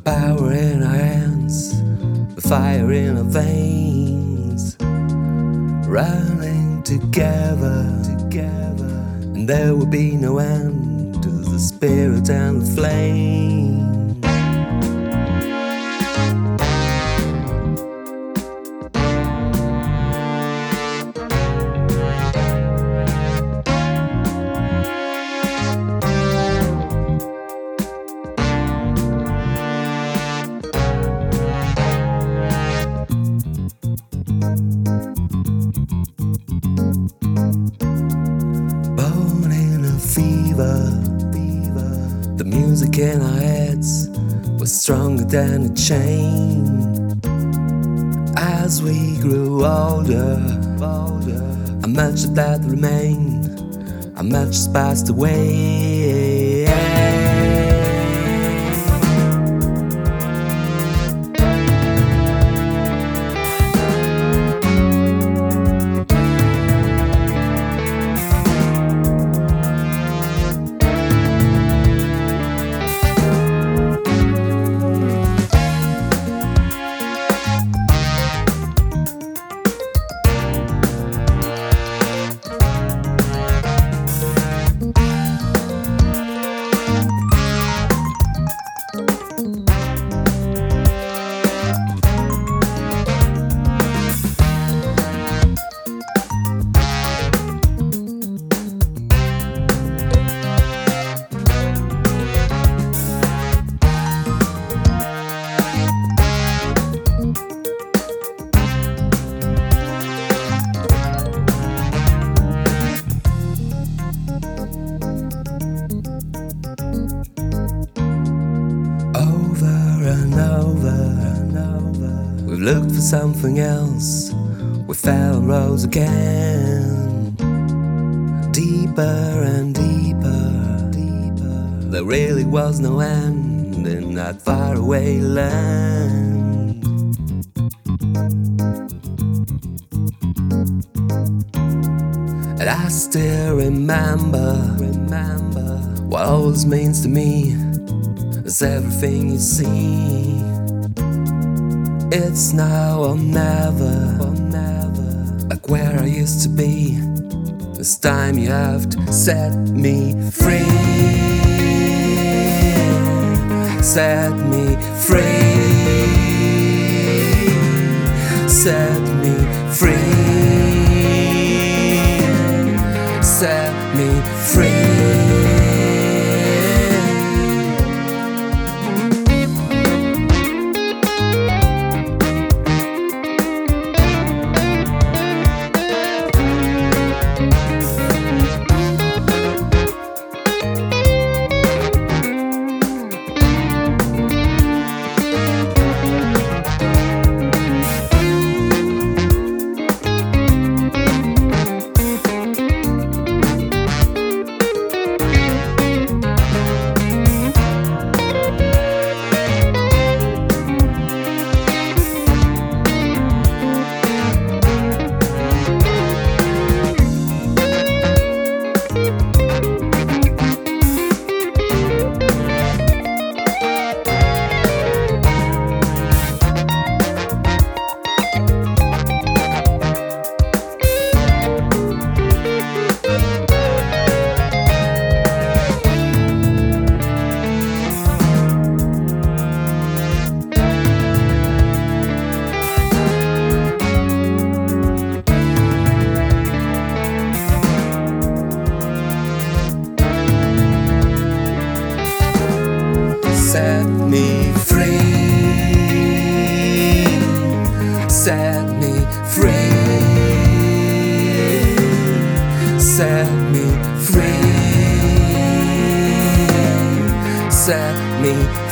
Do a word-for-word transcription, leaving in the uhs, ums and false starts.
power in our hands, the fire in our veins, running together, together, and there will be no end to the spirit and the flame. Born in a fever, the music in our heads was stronger than a chain. As we grew older, how much of that remained, how much has passed away. We've looked for something else, we fell and rose again. Deeper and deeper, deeper. There really was no end in that faraway land. And I still remember, remember what all this means to me. It's everything you see. It's now or never, or never, like where I used to be. This time you have to set me free. Set me free. Set me free. Set me free. Set me free. Set me free. Set me free. Set me